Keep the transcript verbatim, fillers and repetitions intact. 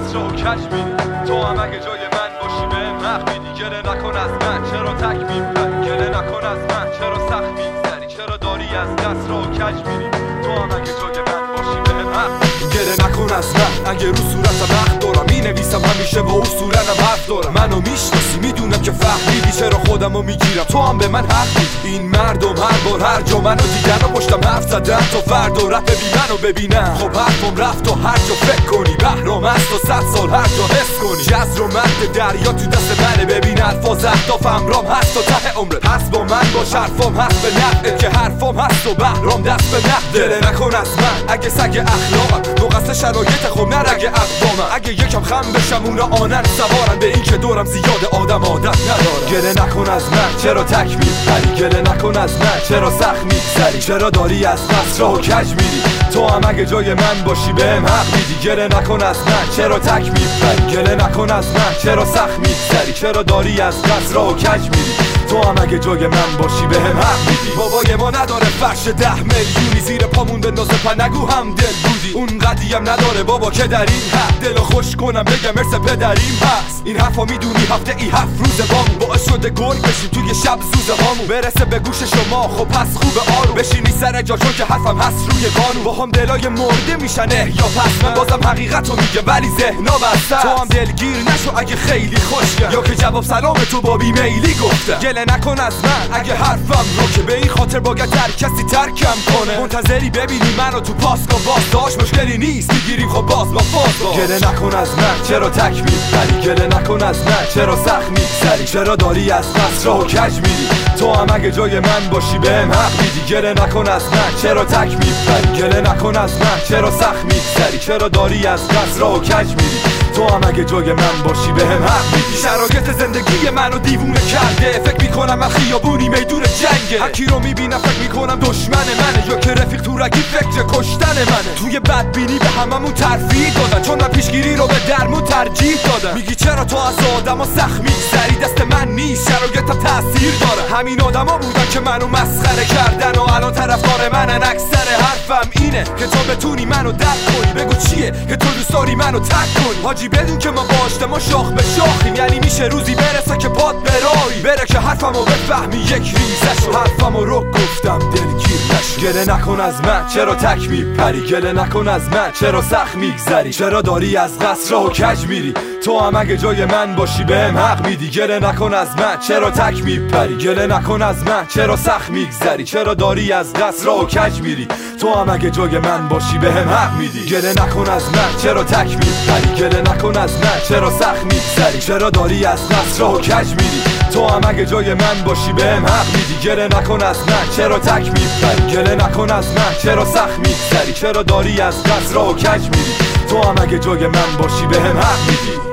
دست رو کج میری. تو هم اگه جای من باشی بهم حق میدی. گله نکن از من چرا تک میپری، گله نکن از من چرا سخت میگذری، چرا داری از دست رو کج میری. تو هم اگه جای من باشی بهم حق میدی. گله نکن از من اگه رو صورتم حق دارم، می نویسم همیشه با اصولنم حرف دارم. منو میشناسی میدونم که فهمیدی چرا خودمو میگیرم، تو هم به من حق میدی. این مردم هر بار هر جا منو دیدن و پشتم حرف زدن تا فردا رفت ببین منو ببینم. خب حرفم رفت و هر جا فکر کنی بهرام هست و صد سال هر جا حس کنی. جزر و مرد دریا تو دست منه، ببین الفاظ اهدافم رام هست و ته عمرت هست با من باش. حرفام هست به نقده که حرفام هست و بهرام دست به نقده. گله نکن از من اگه سگ اخلاقم مقصر شرایط خب نرگ اقوامم. اگه یکم خم بشم اونا آنن سوارن به این که دورم زیاد آدم عادت ندارم. گله نکن از من چرا تک میپری، گله نکن از من چرا سخت میگذری، چرا داری از دست راه کج میری. تو هم اگه جای من باشی بهم حق میدی. گله نکن از من چرا تک میپری، گله نکن از من چرا سخت میگذری، چرا داری از دست راه کج میری. تو هم اگه جای من باشی بهم حق میدی. بابای ما نداره فرش ده میلیونی زیر پامون بندازه پا نگو هم دل بودی. اون قدیم نداره بابا که در این حد دلو خوش کنم بگم مرس پدریم هست. این حرفا میدونی هفته ای هفت روز بامون باعث شده گل بشیم توی شب زوزه هامون برسه به گوش شما. خب پس خوب آروم بشینی سر جا چون که حرفم هست روی قانون. با هم دلای مرده میشن یا پس من بازم حقیقتو میگم ولی ذهنا بسته. تو هم دلگیر نشو اگه خیلی خوشگل یا که جواب سلام تو با بیمیلی گفته. گله نکن از من اگه حرفم رو که به این خاطر باید هر کسی ترکم کنه. منتظری ببینی منو تو پاسکا باز داشت مشکلی نیست میگیریم خب باز با فاز باز. گله نکن از من چرا تک میپری، گله نکن از من چرا سخت میگذری، چرا داری از دست راه کج میری. تو هم اگه جای من باشی بهم حق میدی. گله نکن از من چرا تک میپری، گله نکن از من چرا سخت میگذری، چرا داری از دست راه کج میری. تو هم اگه جای من باشی بهم حق میدی. شرایط زندگی منو دیوونه کرده، فکر میکنم من خیابونی میدون جنگه. هر کی رو میبینم فکر میکنم دشمن منه یا که رفیق تو رگی فکر کشتن منه. توی بدبینی به هممون ترفیع دادن چون من پیشگیری رو به درمون ترجیح دادم. میگی چرا تو از آدما سخت میگذری، دست من نیست شرایطم تاثیر داره. همین آدما بودن که منو مسخره کردن و الان طرفدار منن. اکثر حرفم اینه که تو بتونی منو درک کنی. بگو چیه که تو دوست داری منو تک کنی. حاجی بدون که ما با ما شاخ به شاخیم، یعنی میشه روزی برسه که پاد برایی بره که حرفمو بفهمی یک ریزه شو. حرفمو رو گفتم دلگیر نشو. گله نکن از من چرا تک میپری، گله نکن از من چرا سخت میگذری، چرا داری از قصر راه کج میری. تو هم اگه جای من باشی بهم حق میدی. گله نکن از من چرا تک میپری، گله نکن از من چرا سخت میگذری، چرا داری از دست راه کج میری. تو هم اگه جای من باشی بهم حق میدی. گله نکن از من چرا تک میپری، گله نکن از من چرا سخت میگذری، چرا داری از دست راه کج میری. تو هم اگه جای من باشی بهم حق میدی. گله نکن از من چرا تک میپری، گله نکن از من چرا سخت میگذری، چرا داری از دست راه کج میری. تو هم اگه جای من باشی بهم حق میدی.